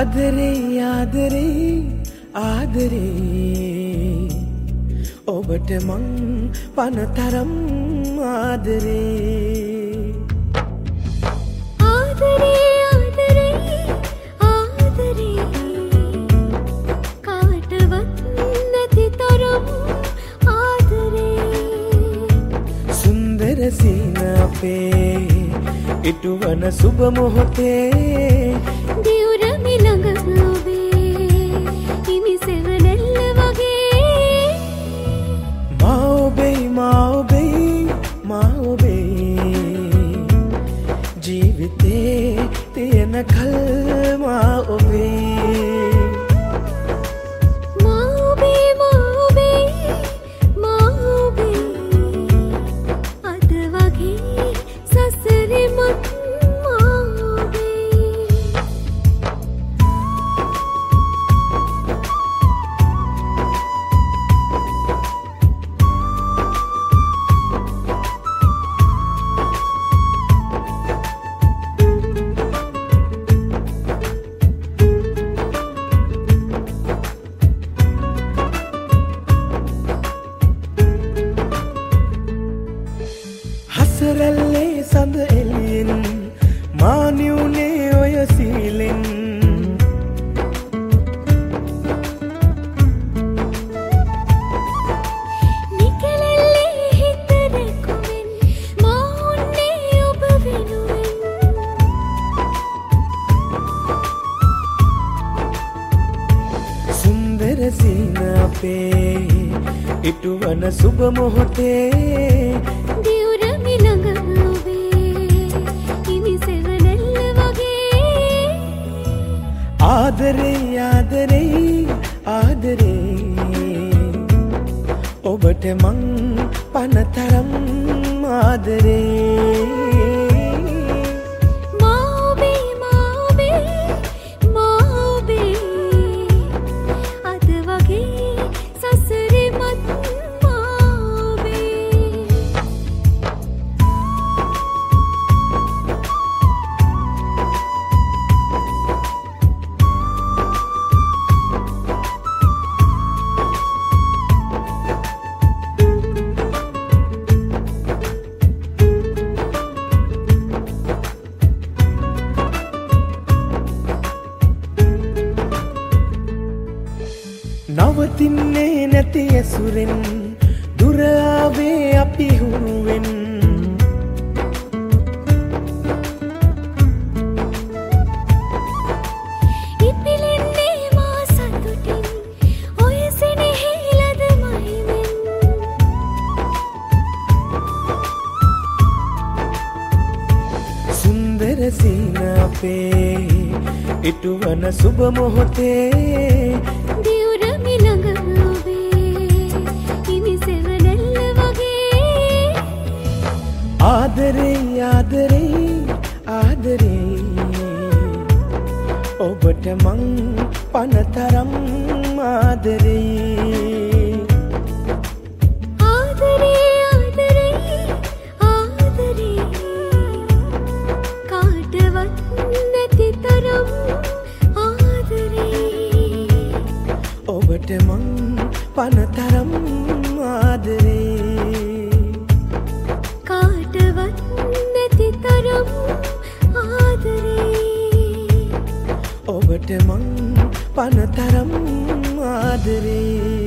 ආදරේ ආදරේ ආදරේ ඔබට මං පනතරම් ආදරේ ආදරේ ආදරේ ආදරේ කාටවත් නැති තරම් ආදරේ සුන්දර සීන අපේ ඉටුවන සුබ මොහොතේ දියුර මිළඟ ඔබේ හිමි සෙවණැල්ල වගේ මා ඔබේ මා ඔබේ මා ඔබේ ජීවිතේ තියෙන කල් මා ඔබේ මා ඔබේ මා ඔබේ මා ඔබේ අද වගේ සසරේ මත් මා ඔබේ හසරැල්ලේ සඳ එළියෙන් මා නිවුනේ ඔය සීලෙන් නිකලෙල්ලේ හිත රැකුවෙන් මා උන්නේ ඔබ වෙනුවෙන් සුන්දර සීන අපේ ඉටුවන සුබ මොහොතේ දියුර මිළඟ ඔබේ හිමි සෙවණැල්ල වගේ ආදරේ ආදරේ ආදරේ ඔබට මං පනතරම් ආදරේ මා ඔබේ මා ඔබේ මා ඔබේ අද වගේ සසරේ මත් මා ඔබේ නවතින්නේ නැති ඇසුරෙන් දුර ආවේ අපි හුරුවෙන් ඉපිලෙන්නේ මා සතුටින් ඔය සෙනෙහෙලද මහිමෙන් සුන්දර සීන අපේ ඉටුවන සුබ මොහොතේ දියුර මිළඟ ඔබේ හිමි සෙවණැල්ල වගේ ආදරේ ආදරේ ආදරේ ඔබට මං පනතරම් ආදරේ ආදරේ ආදරේ ආදරේ කාටවත් නැති තරම් ආදරේ ඔබට මං පනතරම් ආදරේ කාටවත් නැති තරම් ආදරේ ඔබට මං පනතරම් ආදරේ